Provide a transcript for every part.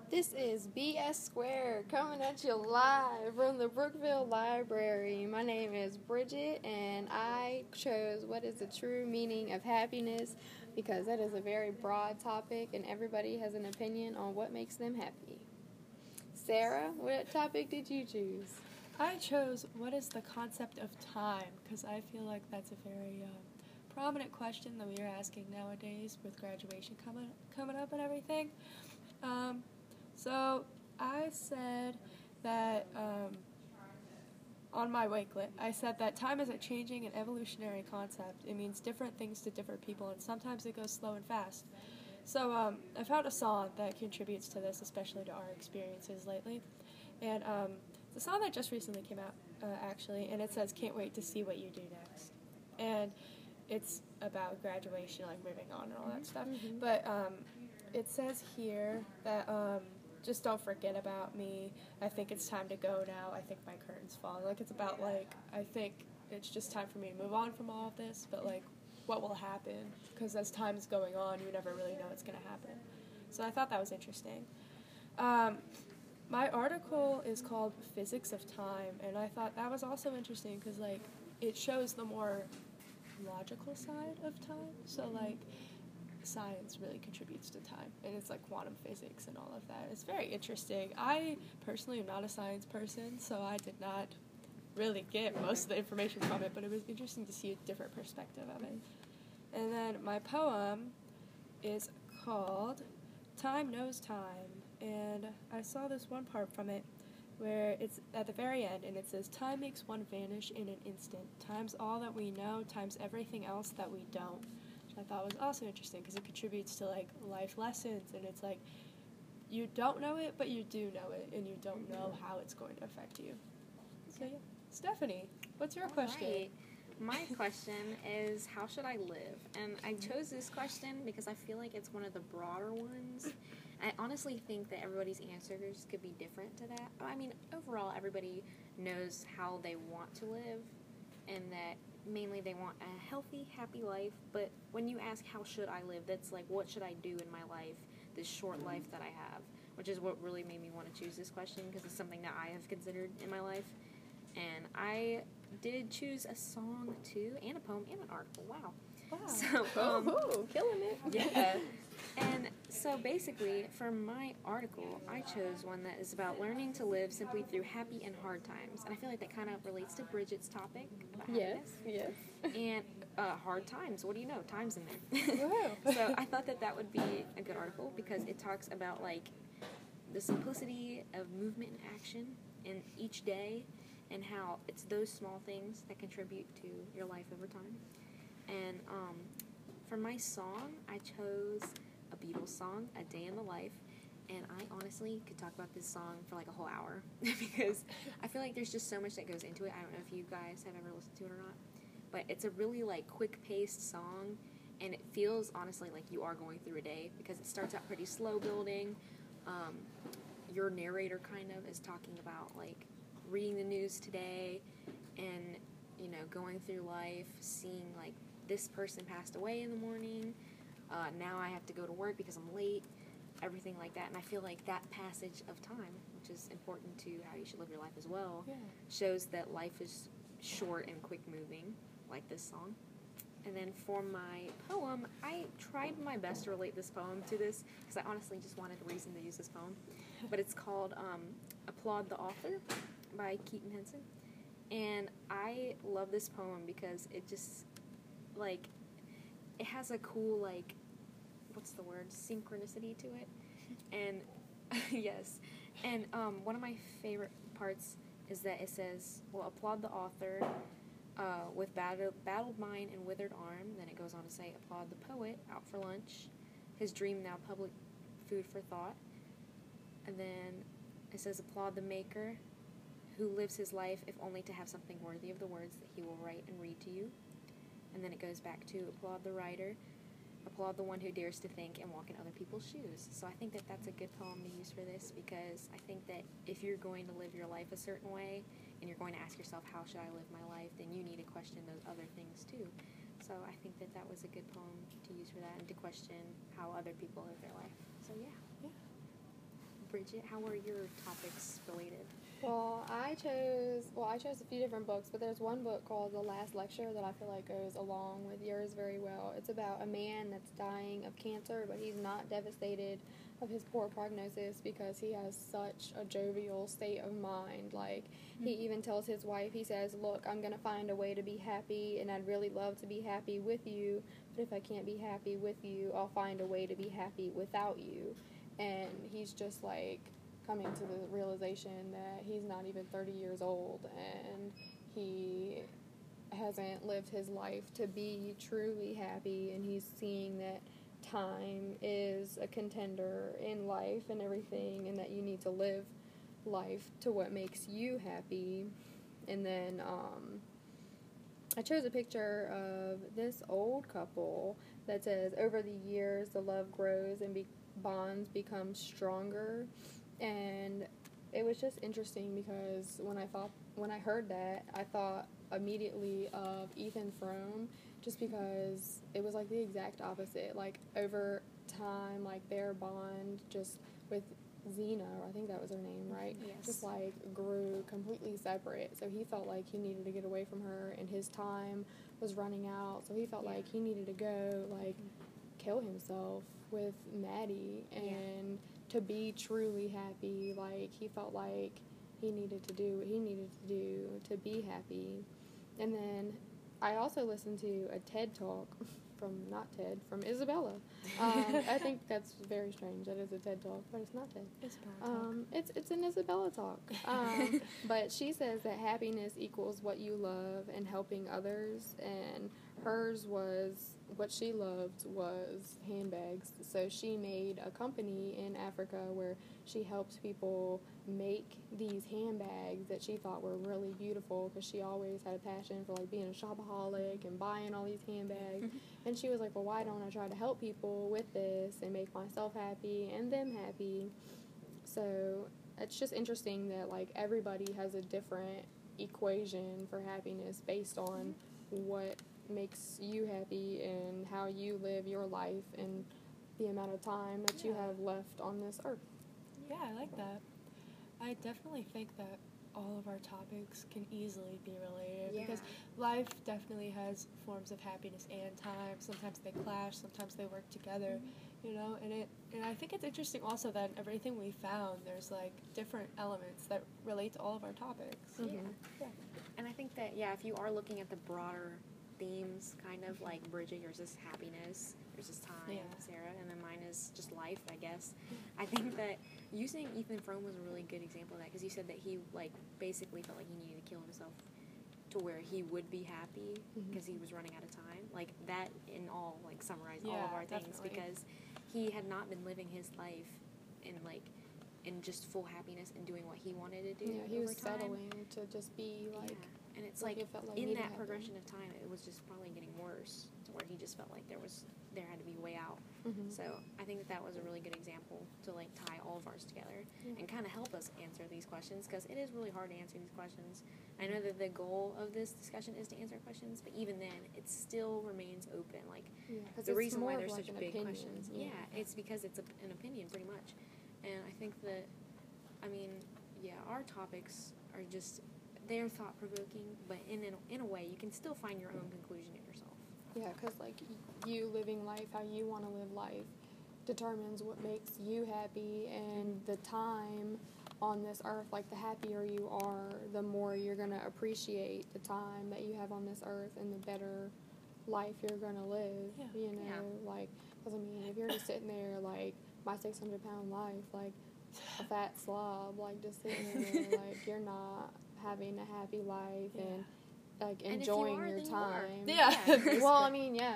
This is BS Square coming at you live from the Brookville Library. My name is Bridget, and I chose what is the true meaning of happiness because that is a very broad topic, and everybody has an opinion on what makes them happy. Sarah, what topic did you choose? I chose what is the concept of time because I feel like that's a very prominent question that we are asking nowadays with graduation coming up and everything. So I said that on my Wakelet, I said that time is a changing and evolutionary concept. It means different things to different people, and sometimes it goes slow and fast. So I found a song that contributes to this, especially to our experiences lately. And it's a song that just recently came out, actually, and it says, "Can't wait to see what you do next." And it's about graduation, like moving on and all that stuff. Mm-hmm. But it says here that just don't forget about me. I think it's time to go now. I think my curtain's falling. Like, it's about, like, I think it's just time for me to move on from all of this, but, like, what will happen? Because as time's going on, you never really know what's going to happen. So I thought that was interesting. My article is called Physics of Time, and I thought that was also interesting because, like, it shows the more logical side of time. So, like, science really contributes to time, and it's like quantum physics and all of that. It's very interesting. I personally am not a science person, so I did not really get most of the information from it, but it was interesting to see a different perspective of it. And then my poem is called Time Knows Time, and I saw this one part from it where it's at the very end, and it says, "Time makes one vanish in an instant. Time's all that we know, time's everything else that we don't." Which I thought was also interesting because it contributes to, like, life lessons, and it's like, you don't know it, but you do know it, and you don't know how it's going to affect you. So, yeah. Stephanie, what's your question? Right. My question is, how should I live? And I chose this question because I feel like it's one of the broader ones. I honestly think that everybody's answers could be different to that. I mean, overall, everybody knows how they want to live, and that mainly they want a healthy, happy life. But when you ask, how should I live, that's like, what should I do in my life, this short life that I have, which is what really made me want to choose this question because it's something that I have considered in my life. And I did choose a song, too, and a poem, and an article. Wow. So, killing it. Yeah. And so basically, for my article, I chose one that is about learning to live simply through happy and hard times. And I feel like that kind of relates to Bridget's topic about happiness. Yes. And hard times. What do you know? Time's in there. Wow. So I thought that would be a good article because it talks about, like, the simplicity of movement and action in each day, and how it's those small things that contribute to your life over time. And for my song, I chose a Beatles song, A Day in the Life, and I honestly could talk about this song for like a whole hour because I feel like there's just so much that goes into it. I don't know if you guys have ever listened to it or not, but it's a really, like, quick-paced song, and it feels honestly like you are going through a day because it starts out pretty slow building. Your narrator kind of is talking about, like, reading the news today and, you know, going through life, seeing, like, this person passed away in the morning, now I have to go to work because I'm late, everything like that. And I feel like that passage of time, which is important to how you should live your life as well, shows that life is short and quick moving, like this song. And then for my poem, I tried my best to relate this poem to this because I honestly just wanted a reason to use this poem. But it's called Applaud the Author by Keaton Henson. And I love this poem because it just, like, it has a cool, like, what's the word, synchronicity to it. And, yes. And one of my favorite parts is that it says, well, applaud the author with battled mind and withered arm. Then it goes on to say, applaud the poet out for lunch, his dream now public food for thought. And then it says, applaud the maker who lives his life if only to have something worthy of the words that he will write and read to you. And then it goes back to applaud the writer, applaud the one who dares to think and walk in other people's shoes. So I think that that's a good poem to use for this because I think that if you're going to live your life a certain way and you're going to ask yourself, how should I live my life, then you need to question those other things too. So I think that that was a good poem to use for that and to question how other people live their life. So yeah. Bridget, how are your topics related? Well, I chose a few different books, but there's one book called The Last Lecture that I feel like goes along with yours very well. It's about a man that's dying of cancer, but he's not devastated of his poor prognosis because he has such a jovial state of mind. Like, he even tells his wife, he says, look, I'm going to find a way to be happy, and I'd really love to be happy with you, but if I can't be happy with you, I'll find a way to be happy without you. And he's just like coming to the realization that he's not even 30 years old and he hasn't lived his life to be truly happy, and he's seeing that time is a contender in life and everything, and that you need to live life to what makes you happy. And then I chose a picture of this old couple that says, over the years the love grows and bonds become stronger. And it was just interesting because when I heard that, I thought immediately of Ethan Frome, just because it was like the exact opposite. Like, over time, like, their bond just with Zena, I think that was her name, right? Yes. Just like grew completely separate. So he felt like he needed to get away from her, and his time was running out. So he felt like he needed to go, like, kill himself with Maddie, and to be truly happy. Like, he felt like he needed to do what he needed to do to be happy. And then I also listened to a TED Talk from Isabella. I think that's very strange. That is a TED Talk, but it's not TED. It's an Isabella talk. But she says that happiness equals what you love and helping others, and hers was, what she loved was handbags. So she made a company in Africa where she helped people make these handbags that she thought were really beautiful, because she always had a passion for, like, being a shopaholic and buying all these handbags. And she was like, well, why don't I try to help people with this and make myself happy and them happy? So it's just interesting that, like, everybody has a different equation for happiness based on what makes you happy and how you live your life and the amount of time that you have left on this earth. Yeah, I like that. I definitely think that all of our topics can easily be related, because life definitely has forms of happiness and time. Sometimes they clash, sometimes they work together, you know, and I think it's interesting also that in everything we found, there's, like, different elements that relate to all of our topics. And I think that, if you are looking at the broader themes, kind of like Bridget, yours is happiness, yours is time, Sarah, and then mine is just life, I guess. I think that using Ethan Frome was a really good example of that, because you said that he, like, basically felt like he needed to kill himself to where he would be happy because he was running out of time. Like, that in all, like, summarized all of our things, because he had not been living his life in, like, in just full happiness and doing what he wanted to do. He was time. settling to just be, like... And it's like in that progression of time, it was just probably getting worse, to where he just felt like there had to be a way out. So I think that was a really good example to, like, tie all of ours together and kind of help us answer these questions, because it is really hard to answer these questions. I know that the goal of this discussion is to answer questions, but even then, it still remains open. Like, the reason why there's such big questions, it's because it's an opinion, pretty much. And I think that, our topics are just... they're thought-provoking, but in a way, you can still find your own conclusion in yourself. Yeah, because, like, you living life how you want to live life determines what makes you happy, and the time on this earth, like, the happier you are, the more you're going to appreciate the time that you have on this earth, and the better life you're going to live, you know? Like, because, if you're just sitting there, like, my 600-pound life, like, a fat slob, like, just sitting there, like, you're not having a happy life and, like, enjoying your time. Well,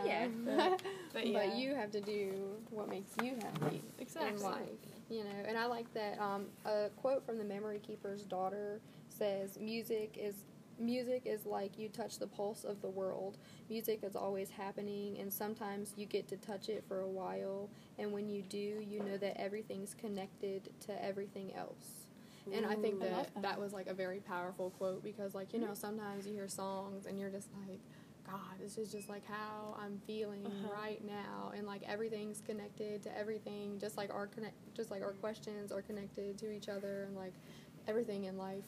but you have to do what makes you happy in life, you know. And I like that a quote from The Memory Keeper's Daughter says, music is like you touch the pulse of the world. Music is always happening, and sometimes you get to touch it for a while, and when you do, you know that everything's connected to everything else. And I think that was, like, a very powerful quote, because, like, you know, sometimes you hear songs and you're just like, God, this is just like how I'm feeling right now, and like everything's connected to everything, just like our questions are connected to each other, and like everything in life